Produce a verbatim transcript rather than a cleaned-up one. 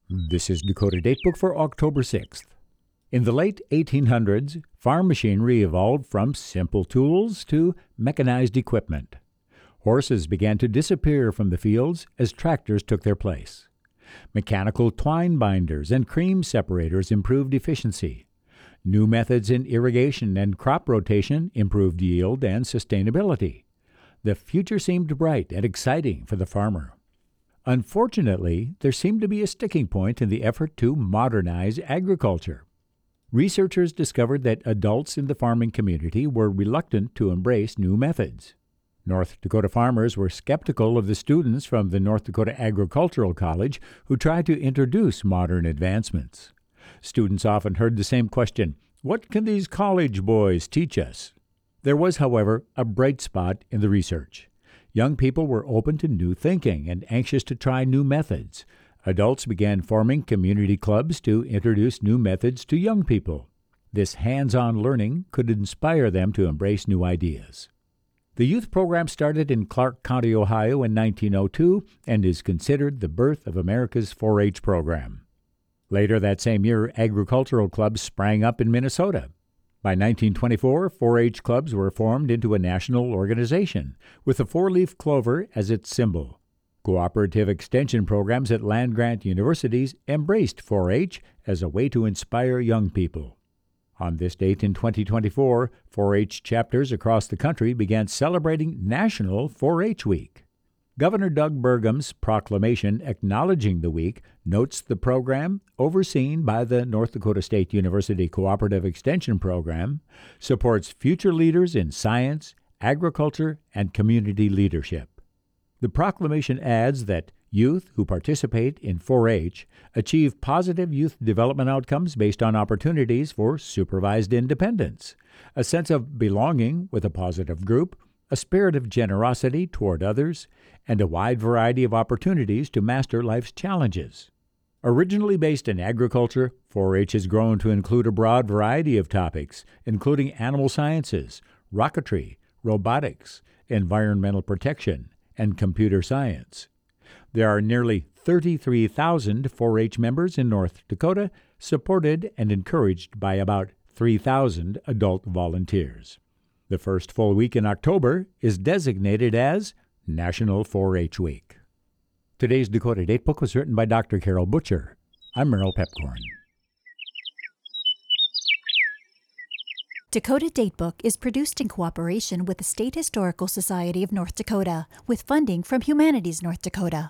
This is Dakota Datebook for October sixth. In the late eighteen hundreds, farm machinery evolved from simple tools to mechanized equipment. Horses began to disappear from the fields as tractors took their place. Mechanical twine binders and cream separators improved efficiency. New methods in irrigation and crop rotation improved yield and sustainability. The future seemed bright and exciting for the farmer. Unfortunately, there seemed to be a sticking point in the effort to modernize agriculture. Researchers discovered that adults in the farming community were reluctant to embrace new methods. North Dakota farmers were skeptical of the students from the North Dakota Agricultural College who tried to introduce modern advancements. Students often heard the same question, "What can these college boys teach us?" There was, however, a bright spot in the research. Young people were open to new thinking and anxious to try new methods. Adults began forming community clubs to introduce new methods to young people. This hands-on learning could inspire them to embrace new ideas. The youth program started in Clark County, Ohio in nineteen oh two and is considered the birth of America's four H program. Later that same year, agricultural clubs sprang up in Minnesota. By nineteen twenty-four, four H clubs were formed into a national organization, with the four-leaf clover as its symbol. Cooperative extension programs at land-grant universities embraced four H as a way to inspire young people. On this date in twenty twenty-four, four H chapters across the country began celebrating National four H Week. Governor Doug Burgum's proclamation acknowledging the week notes the program, overseen by the North Dakota State University Cooperative Extension Program, supports future leaders in science, agriculture, and community leadership. The proclamation adds that youth who participate in four H achieve positive youth development outcomes based on opportunities for supervised independence, a sense of belonging with a positive group, a spirit of generosity toward others, and a wide variety of opportunities to master life's challenges. Originally based in agriculture, four H has grown to include a broad variety of topics, including animal sciences, rocketry, robotics, environmental protection, and computer science. There are nearly thirty-three thousand four H members in North Dakota, supported and encouraged by about three thousand adult volunteers. The first full week in October is designated as National four H Week. Today's Dakota Datebook was written by Doctor Carol Butcher. I'm Merrill Pepcorn. Dakota Datebook is produced in cooperation with the State Historical Society of North Dakota, with funding from Humanities North Dakota.